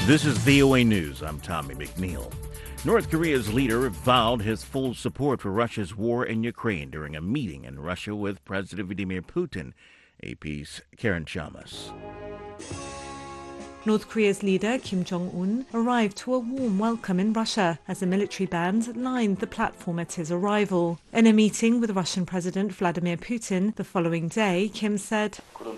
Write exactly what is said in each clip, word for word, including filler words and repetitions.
This is V O A News. I'm Tommy McNeil. North Korea's leader vowed his full support for Russia's war in Ukraine during a meeting in Russia with President Vladimir Putin. A P's Karen Chamas. North Korea's leader, Kim Jong-un, arrived to a warm welcome in Russia as a military band lined the platform at his arrival. In a meeting with Russian President Vladimir Putin the following day, Kim said,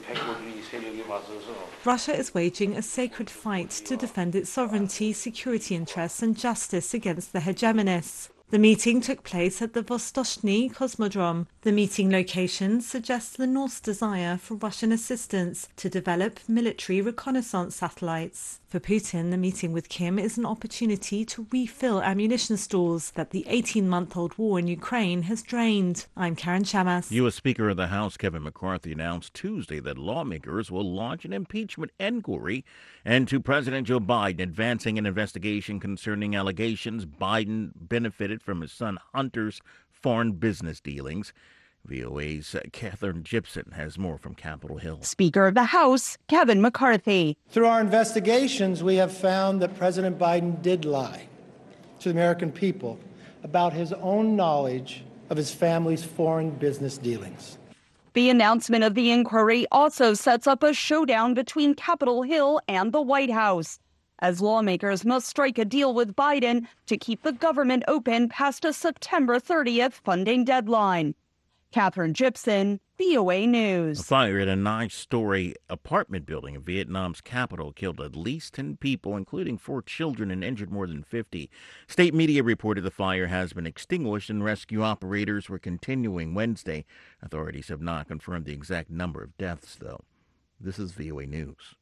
Russia is waging a sacred fight to defend its sovereignty, security interests and justice against the hegemonists. The meeting took place at the Vostochny Cosmodrome. The meeting location suggests the North's desire for Russian assistance to develop military reconnaissance satellites. For Putin, the meeting with Kim is an opportunity to refill ammunition stores that the eighteen-month-old war in Ukraine has drained. I'm Karen Chamas. U S. Speaker of the House Kevin McCarthy announced Tuesday that lawmakers will launch an impeachment inquiry into President Joe Biden, advancing an investigation concerning allegations Biden benefited from his son Hunter's foreign business dealings. V O A's Catherine Gibson has more from Capitol Hill. Speaker of the House, Kevin McCarthy. Through our investigations, we have found that President Biden did lie to the American people about his own knowledge of his family's foreign business dealings. The announcement of the inquiry also sets up a showdown between Capitol Hill and the White House, as lawmakers must strike a deal with Biden to keep the government open past a September thirtieth funding deadline. Catherine Gibson, V O A News. A fire in a nine-story apartment building in Vietnam's capital killed at least ten people, including four children, and injured more than fifty. State media reported the fire has been extinguished and rescue operators were continuing Wednesday. Authorities have not confirmed the exact number of deaths, though. This is V O A News.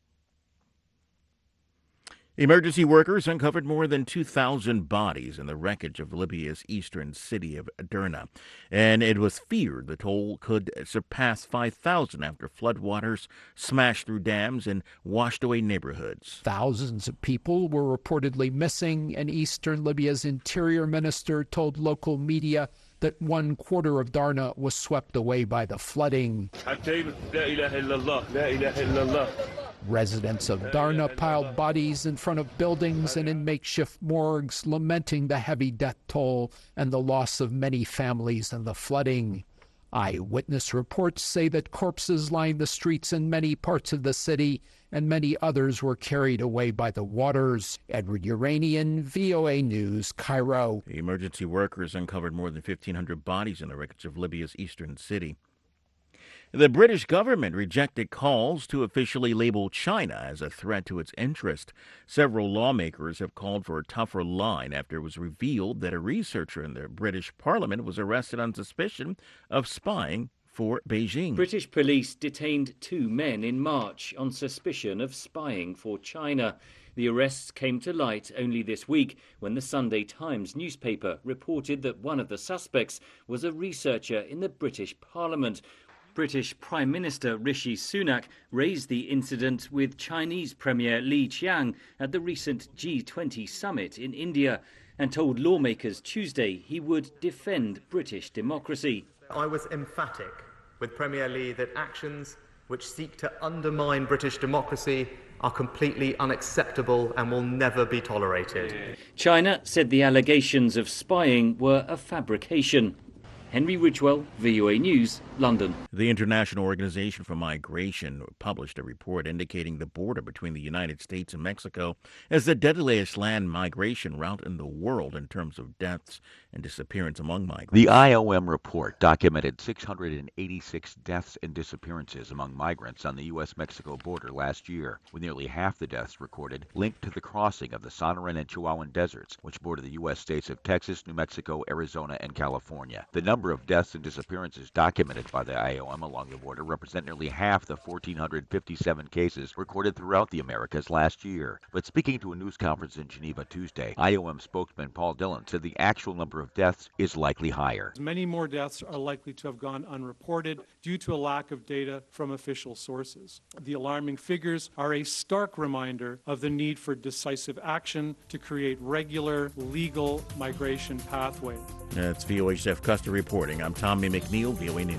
Emergency workers uncovered more than two thousand bodies in the wreckage of Libya's eastern city of Derna, and it was feared the toll could surpass five thousand after floodwaters smashed through dams and washed away neighborhoods. Thousands of people were reportedly missing, and eastern Libya's interior minister told local media that one quarter of Darna was swept away by the flooding. Residents of Darna piled bodies in front of buildings and in makeshift morgues, lamenting the heavy death toll and the loss of many families in the flooding. Eyewitness reports say that corpses lined the streets in many parts of the city, and many others were carried away by the waters. Edward Uranian, V O A News, Cairo. The emergency workers uncovered more than fifteen hundred bodies in the wreckage of Libya's eastern city. The British government rejected calls to officially label China as a threat to its interest. Several lawmakers have called for a tougher line after it was revealed that a researcher in the British Parliament was arrested on suspicion of spying for Beijing. British police detained two men in March on suspicion of spying for China. The arrests came to light only this week when the Sunday Times newspaper reported that one of the suspects was a researcher in the British Parliament. British Prime Minister Rishi Sunak raised the incident with Chinese Premier Li Qiang at the recent G twenty summit in India and told lawmakers Tuesday he would defend British democracy. I was emphatic with Premier Li that actions which seek to undermine British democracy are completely unacceptable and will never be tolerated. China said the allegations of spying were a fabrication. Henry Ridgwell, V O A News, London. The International Organization for Migration published a report indicating the border between the United States and Mexico is the deadliest land migration route in the world in terms of deaths and disappearance among migrants. The I O M report documented six hundred eighty-six deaths and disappearances among migrants on the U S Mexico border last year, with nearly half the deaths recorded linked to the crossing of the Sonoran and Chihuahuan deserts, which border the U S states of Texas, New Mexico, Arizona, and California. The number of deaths and disappearances documented by the I O M along the border represent nearly half the one thousand four hundred fifty-seven cases recorded throughout the Americas last year. But speaking to a news conference in Geneva Tuesday, I O M spokesman Paul Dillon said the actual number of deaths is likely higher. Many more deaths are likely to have gone unreported due to a lack of data from official sources. The alarming figures are a stark reminder of the need for decisive action to create regular, legal migration pathways. That's V O A's Jeff Custer reporting. I'm Tommy McNeil, V O A News.